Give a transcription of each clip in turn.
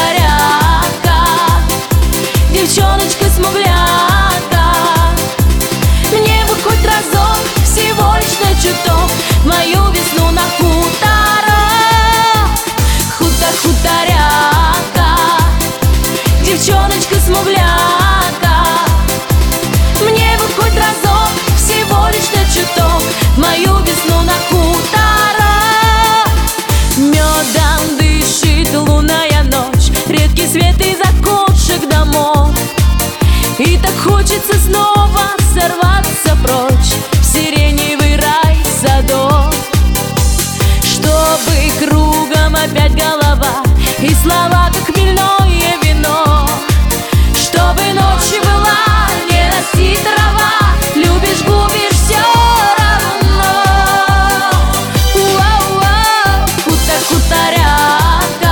хуторяка, девчоночка-смуглянка. Мне бы хоть разок, всего лишь на чуток, в мою весну на хуторок. Хуторяка, девчоночка-смуглянка. Мне бы хоть разок, всего лишь на чуток, в мою весну на хуторок. Медом дышит лунная ночь, редкий свет из окошек домов. И так хочется снова сорваться прочь в сиреневый рай садов, чтобы кругом опять голова и слова, как хмельное вино. Чтобы ночью была, не расти трава, любишь, губишь, все равно. Хуторяка,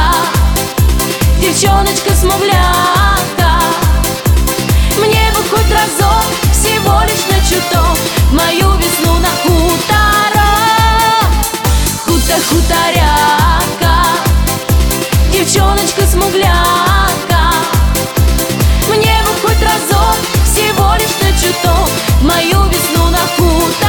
девчоночка-смуглянка. Мне бы хоть разок, всего лишь на чуток, в мою весну на хуторок. Хуторяка, девчоночка-смуглянка. Мне бы хоть разок, всего лишь на чуток, в мою весну на хуторок.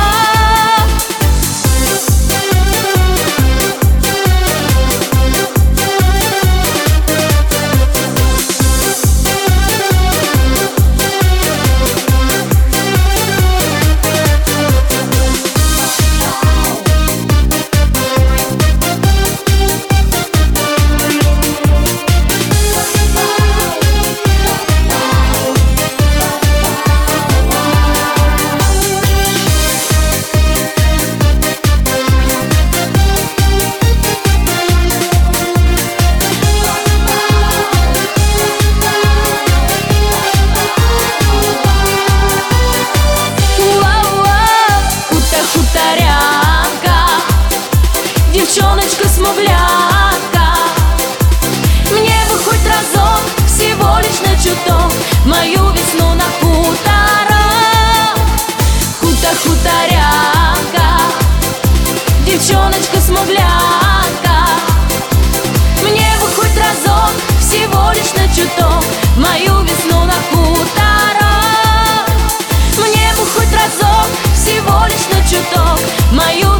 Девчоночка-смуглянка. Мне бы хоть разок, всего лишь на чуток, в мою весну на хуторок. Хуторяка, девчоночка-смуглянка. Мне бы хоть разок, всего лишь на чуток, в мою весну на хуторок. Мне бы хоть разок, всего лишь на чуток, в мою